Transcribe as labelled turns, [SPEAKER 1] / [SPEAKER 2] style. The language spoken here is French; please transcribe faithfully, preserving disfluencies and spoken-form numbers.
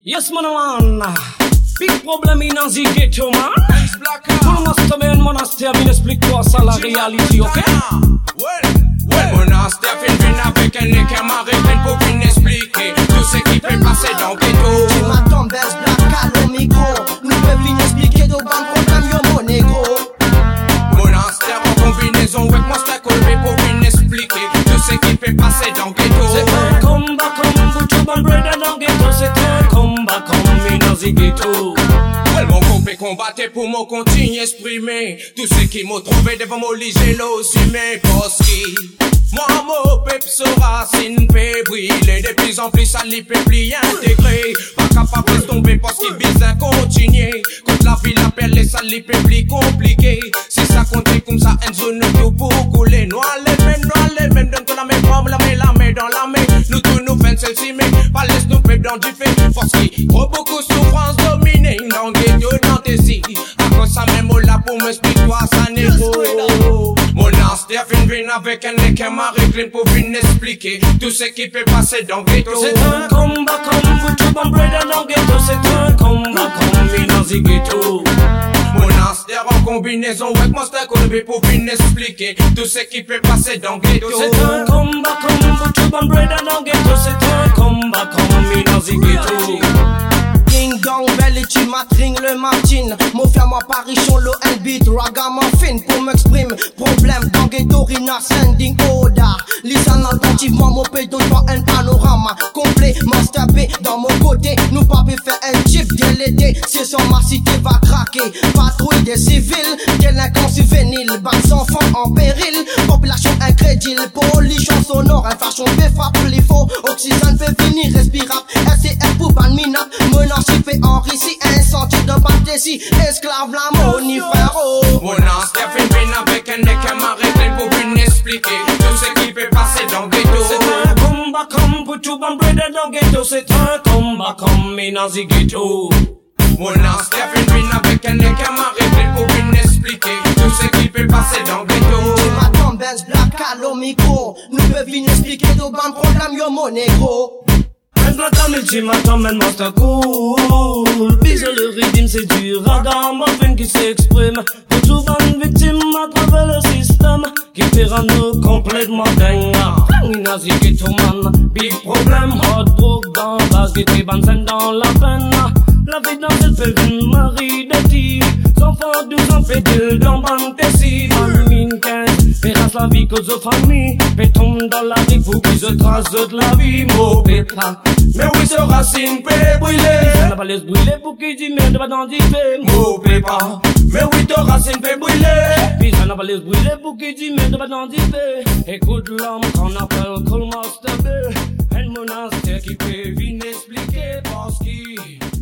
[SPEAKER 1] Yes, man, man. Big problem in the ghetto, man. Tout le master ben monastère vient expliquer quoi ça la réalité, ok?
[SPEAKER 2] Well, well, monastère fin vient avec un nez qui m'a réglé pour venir expliquer tout ce qui peut passer dans le ghetto.
[SPEAKER 3] Tu m'attends, baisse black à l'eau micro. Nous peut venir expliquer de ban problème, yo mon négro.
[SPEAKER 2] Monastère en combinaison avec monastère colvé pour venir expliquer tout ce qui peut passer dans le ghetto.
[SPEAKER 1] C'est un combat comme pour tout bon brother dans le ghetto. C'est un combat comme dans le ghetto.
[SPEAKER 2] Well, mon compé combattait pour mon continue exprimer tout ce qui m'a trouvé devant mon lit, j'ai l'ossumé parce que moi, mon peuple sera racine peut briller de plus en plus, ça l'y peut plus intégrer. Pas capable de tomber parce qu'il vise à continuer. Quand la vie l'appelle, ça l'y peut plus compliqué. Si ça compte comme ça, une zone tout pour couler. Nous allons même, nous allons même, donne-toi la main, prends la main, la main dans la main. Nous tous nous faisons celle-ci, mais pas laisse nous peuple dans du fait. Parce qu'il trop beaucoup souffrance dominée dans le ghetto, dans tes si. À cause ça même, là pour m'expliquer toi, ça n'est pas. Monastère vient venir avec un nez qui m'a réglé pour venir expliquer tout ce qui peut passer dans le ghetto.
[SPEAKER 1] C'est un combat comme pour tout bon brother dans le ghetto. C'est un combat comme dans le ghetto.
[SPEAKER 2] Monastère en combinaison avec monastère colvé pour venir expliquer tout ce qui peut passer dans le ghetto.
[SPEAKER 1] C'est un combat comme pour tout bon brother dans le ghetto. C'est un combat comme dans le ghetto.
[SPEAKER 3] Ding dong, belle et tu m'attrines le Martin. Mon frère, moi, Parichon, le L-beat, ragamuffin pour m'exprimer. Problème dans ghetto, rina, sending order. Listen attentivement, mon pédo dans un panorama complet. Master B dans mon côté, nous pas pu faire un chip dès l'été. C'est son ma cité va craquer. Patrouille des civils, délinquants juvéniles, bas enfants en péril. Population incrédule, pollution sonore, infraction fait frappe les faux. Oxygène fait finir respirable. S C F pour ban minable, menace fait Henri si incendie de Bantesi, esclave la monifero.
[SPEAKER 2] Monastère fait venir avec un nez qui m'a réglé pour venir expliquer tout ce qui peut passer dans le ghetto.
[SPEAKER 1] C'est un combat comme pour tout bon brother dans le ghetto. C'est un combat comme dans le ghetto.
[SPEAKER 2] Monastère fait venir avec un nez qui m'a réglé pour venir expliquer tout ce qui peut passer dans le ghetto.
[SPEAKER 3] Tu m'attends, baisse black à l'eau micro. Nous peut venir expliquer de ban problème, yo mon négro.
[SPEAKER 1] Maintenant, mais tu m'attends, maintenant, c'est cool. Bise le rythme, c'est du radar, ma peine qui s'exprime. Pour tout une victime à travers le système, qui fait rendre complètement dingue. Nazi ghetto man, big problème, hot drogue dans base, ghetto bansen dans la peine. La vie dans cette pelvine, Marie de T. Enfants douze ans, fait deux dans Bantesi. Mine quinze, pérasse la vie cause de famille. Péton dans la vie pour qu'ils se tracent de la vie, mot pétra.
[SPEAKER 2] Mais oui, ce racine peut brûler.
[SPEAKER 1] Ça n'a pas laissé brûler pour qu'ils disent merde, va dans dix faits.
[SPEAKER 2] Mot pépa. Mais oui, ton racine peut brûler.
[SPEAKER 1] Puis ça n'a pas laissé brûler pour qu'ils disent merde, va dans dix faits. Écoute l'homme qu'on appelle Cool Master B. Un monastère qui peut venir expliquer parce qu'il